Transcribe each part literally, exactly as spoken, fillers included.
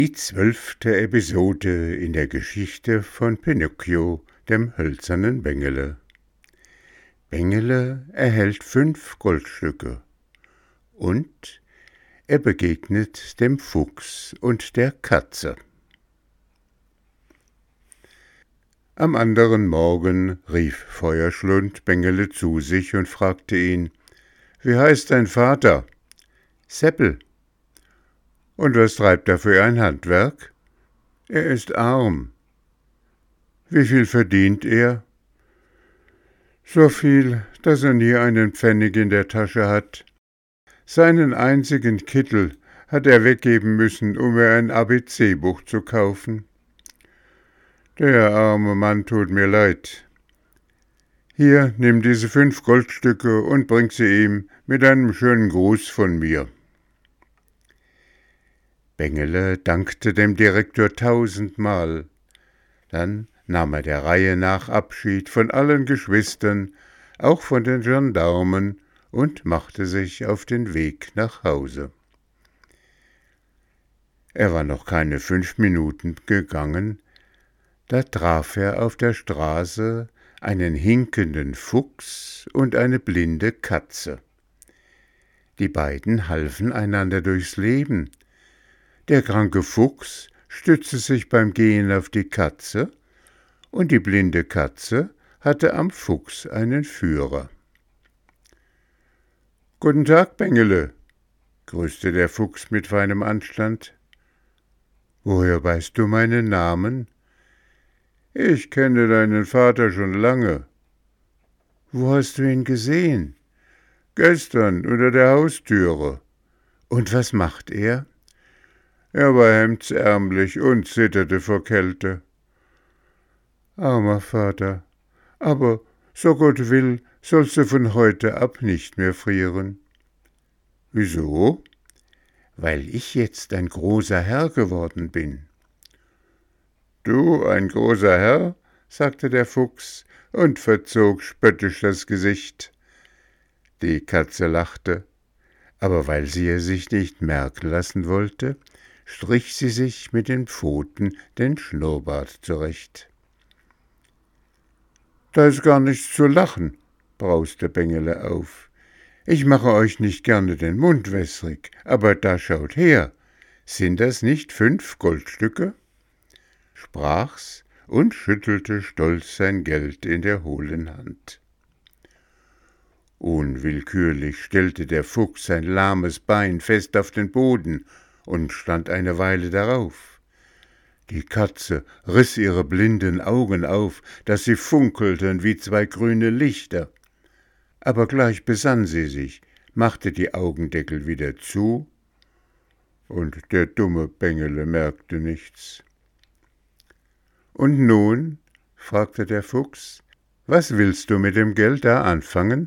Die zwölfte Episode in der Geschichte von Pinocchio, dem hölzernen Bengele. Bengele erhält fünf Goldstücke und er begegnet dem Fuchs und der Katze. Am anderen Morgen rief Feuerschlund Bengele zu sich und fragte ihn: »Wie heißt dein Vater?« »Seppel.« »Und was treibt er für ein Handwerk?« »Er ist arm.« »Wie viel verdient er?« »So viel, dass er nie einen Pfennig in der Tasche hat. Seinen einzigen Kittel hat er weggeben müssen, um mir ein A B C-Buch zu kaufen. Der arme Mann tut mir leid. Hier, nimm diese fünf Goldstücke und bring sie ihm mit einem schönen Gruß von mir.« Bengele dankte dem Direktor tausendmal. Dann nahm er der Reihe nach Abschied von allen Geschwistern, auch von den Gendarmen, und machte sich auf den Weg nach Hause. Er war noch keine fünf Minuten gegangen, da traf er auf der Straße einen hinkenden Fuchs und eine blinde Katze. Die beiden halfen einander durchs Leben. Der kranke Fuchs stützte sich beim Gehen auf die Katze, und die blinde Katze hatte am Fuchs einen Führer. »Guten Tag, Bengele«, grüßte der Fuchs mit feinem Anstand. »Woher weißt du meinen Namen?« »Ich kenne deinen Vater schon lange.« »Wo hast du ihn gesehen?« »Gestern unter der Haustüre.« »Und was macht er?« »Er war hemdsärmlich und zitterte vor Kälte.« »Armer Vater, aber so Gott will, sollst du von heute ab nicht mehr frieren.« »Wieso?« »Weil ich jetzt ein großer Herr geworden bin.« »Du, ein großer Herr?« sagte der Fuchs und verzog spöttisch das Gesicht. Die Katze lachte, aber weil sie es sich nicht merken lassen wollte, strich sie sich mit den Pfoten den Schnurrbart zurecht. »Da ist gar nichts zu lachen«, brauste Bengele auf. »Ich mache euch nicht gerne den Mund wässrig, aber da schaut her, sind das nicht fünf Goldstücke?« Sprach's und schüttelte stolz sein Geld in der hohlen Hand. Unwillkürlich stellte der Fuchs sein lahmes Bein fest auf den Boden und stand eine Weile darauf. Die Katze riss ihre blinden Augen auf, daß sie funkelten wie zwei grüne Lichter. Aber gleich besann sie sich, machte die Augendeckel wieder zu, und der dumme Bengele merkte nichts. »Und nun«, fragte der Fuchs, »was willst du mit dem Geld da anfangen?«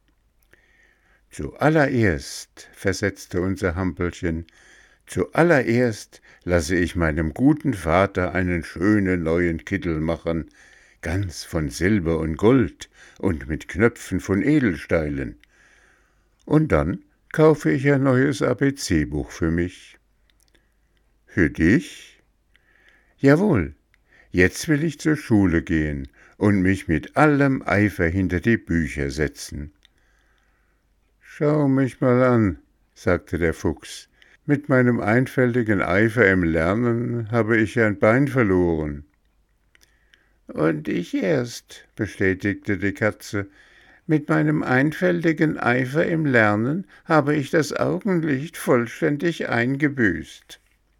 »Zuallererst«, versetzte unser Hampelchen, »zuallererst lasse ich meinem guten Vater einen schönen neuen Kittel machen, ganz von Silber und Gold und mit Knöpfen von Edelsteinen. Und dann kaufe ich ein neues A B C-Buch für mich.« »Für dich?« »Jawohl, jetzt will ich zur Schule gehen und mich mit allem Eifer hinter die Bücher setzen.« »Schau mich mal an«, sagte der Fuchs, »mit meinem einfältigen Eifer im Lernen habe ich ein Bein verloren.« »Und ich erst«, bestätigte die Katze, »mit meinem einfältigen Eifer im Lernen habe ich das Augenlicht vollständig eingebüßt.«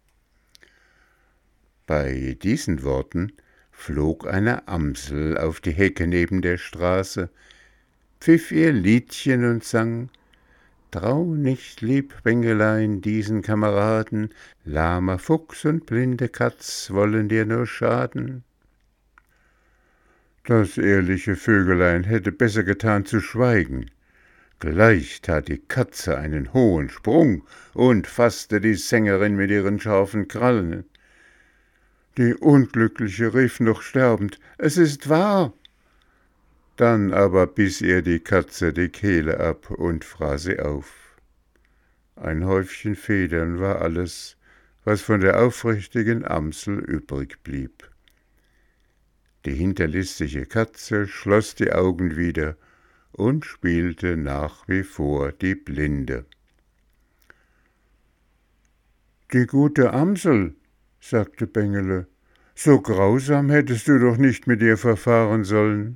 Bei diesen Worten flog eine Amsel auf die Hecke neben der Straße, pfiff ihr Liedchen und sang: »Trau nicht, lieb Bengelein, diesen Kameraden, lahmer Fuchs und blinde Katz wollen dir nur schaden.« Das ehrliche Vögelein hätte besser getan zu schweigen. Gleich tat die Katze einen hohen Sprung und faßte die Sängerin mit ihren scharfen Krallen. Die Unglückliche rief noch sterbend: »Es ist wahr!« Dann aber biß ihr die Katze die Kehle ab und fraß sie auf. Ein Häufchen Federn war alles, was von der aufrichtigen Amsel übrig blieb. Die hinterlistige Katze schloss die Augen wieder und spielte nach wie vor die Blinde. »Die gute Amsel«, sagte Bengele, »so grausam hättest du doch nicht mit ihr verfahren sollen.«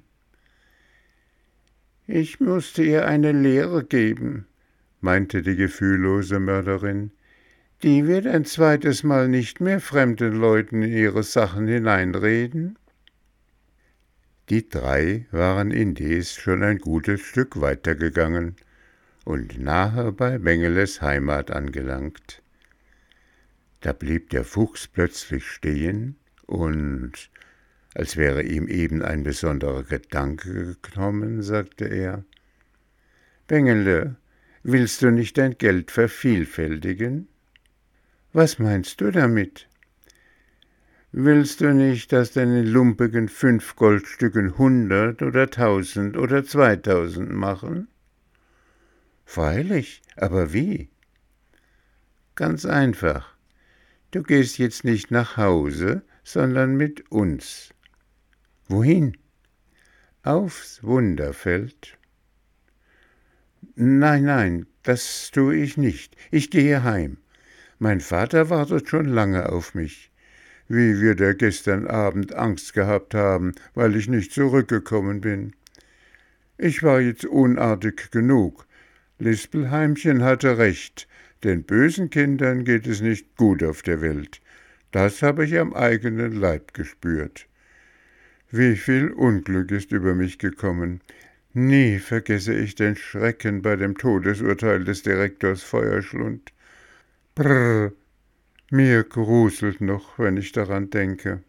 »Ich musste ihr eine Lehre geben«, meinte die gefühllose Mörderin. »Die wird ein zweites Mal nicht mehr fremden Leuten in ihre Sachen hineinreden.« Die drei waren indes schon ein gutes Stück weitergegangen und nahe bei Bengeles Heimat angelangt. Da blieb der Fuchs plötzlich stehen und, als wäre ihm eben ein besonderer Gedanke gekommen, sagte er, »Bengele, willst du nicht dein Geld vervielfältigen?« »Was meinst du damit?« »Willst du nicht, dass deine lumpigen fünf Goldstücken hundert oder tausend oder zweitausend machen?« »Freilich, aber wie?« »Ganz einfach. Du gehst jetzt nicht nach Hause, sondern mit uns.« »Wohin?« »Aufs Wunderfeld.« »Nein, nein, das tue ich nicht. Ich gehe heim. Mein Vater wartet schon lange auf mich. Wie wird er gestern Abend Angst gehabt haben, weil ich nicht zurückgekommen bin. Ich war jetzt unartig genug. Lispelheimchen hatte recht, den bösen Kindern geht es nicht gut auf der Welt. Das habe ich am eigenen Leib gespürt. Wie viel Unglück ist über mich gekommen. Nie vergesse ich den Schrecken bei dem Todesurteil des Direktors Feuerschlund. Brrr, mir gruselt noch, wenn ich daran denke.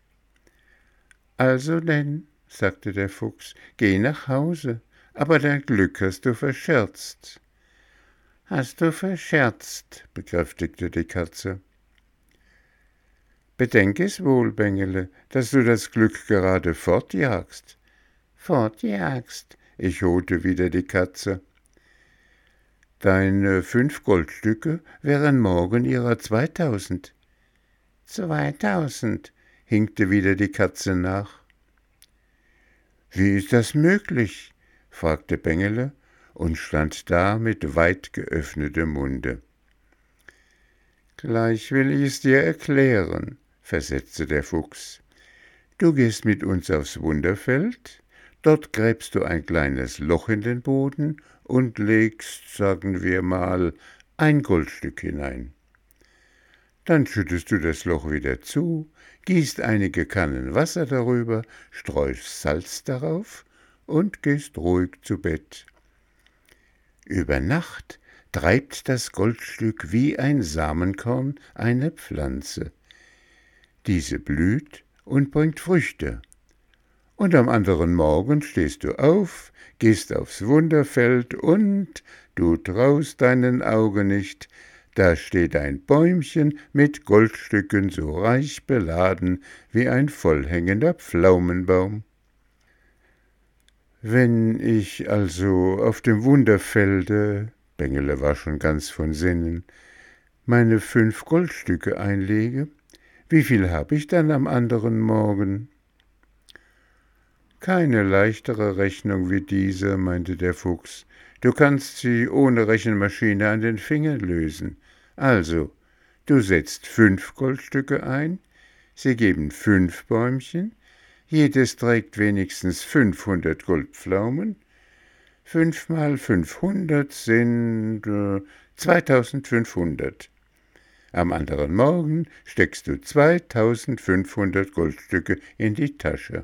»Also denn«, sagte der Fuchs, »geh nach Hause, aber dein Glück hast du verscherzt.« »Hast du verscherzt«, bekräftigte die Katze. »Bedenk es wohl, Bengele, dass du das Glück gerade fortjagst.« »Fortjagst«, echote wieder die Katze. »Deine fünf Goldstücke wären morgen ihrer zweitausend.« »Zweitausend«, hinkte wieder die Katze nach. »Wie ist das möglich?«, fragte Bengele und stand da mit weit geöffnetem Munde. »Gleich will ich es dir erklären«, versetzte der Fuchs. »Du gehst mit uns aufs Wunderfeld, dort gräbst du ein kleines Loch in den Boden und legst, sagen wir mal, ein Goldstück hinein. Dann schüttest du das Loch wieder zu, gießt einige Kannen Wasser darüber, streust Salz darauf und gehst ruhig zu Bett. Über Nacht treibt das Goldstück wie ein Samenkorn eine Pflanze. Diese blüht und bringt Früchte. Und am anderen Morgen stehst du auf, gehst aufs Wunderfeld und, du traust deinen Augen nicht, da steht ein Bäumchen mit Goldstücken so reich beladen wie ein vollhängender Pflaumenbaum. Wenn ich also auf dem Wunderfelde«, Bengele war schon ganz von Sinnen, »meine fünf Goldstücke einlege, wie viel habe ich dann am anderen Morgen?« »Keine leichtere Rechnung wie diese«, meinte der Fuchs. »Du kannst sie ohne Rechenmaschine an den Fingern lösen. Also, du setzt fünf Goldstücke ein, sie geben fünf Bäumchen, jedes trägt wenigstens fünfhundert Goldpflaumen. Fünf mal fünfhundert sind äh, zweitausendfünfhundert. Am anderen Morgen steckst du zweitausendfünfhundert Goldstücke in die Tasche.«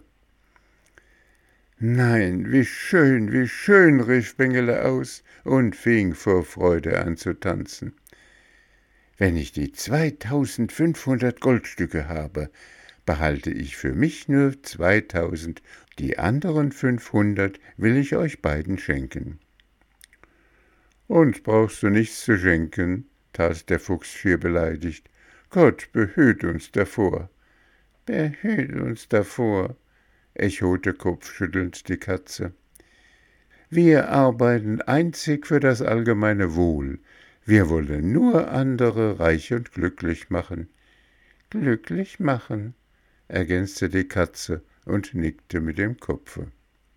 »Nein, wie schön, wie schön«, rief Bengele aus und fing vor Freude an zu tanzen. »Wenn ich die zweitausendfünfhundert Goldstücke habe, behalte ich für mich nur zweitausend, die anderen fünfhundert will ich euch beiden schenken.« »Uns brauchst du nichts zu schenken«, tat der Fuchs schier beleidigt. »Gott behüt uns davor.« »Behüt uns davor«, echote kopfschüttelnd die Katze. »Wir arbeiten einzig für das allgemeine Wohl. Wir wollen nur andere reich und glücklich machen. Glücklich machen, ergänzte die Katze und nickte mit dem Kopfe.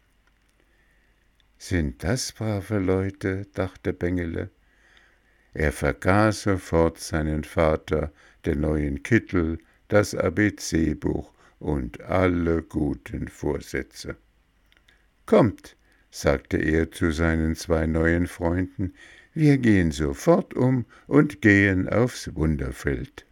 Sind das brave Leute, dachte Bengele. Er vergaß sofort seinen Vater, den neuen Kittel, das A B C-Buch und alle guten Vorsätze. »Kommt«, sagte er zu seinen zwei neuen Freunden, »wir gehen sofort um und gehen aufs Wunderfeld.«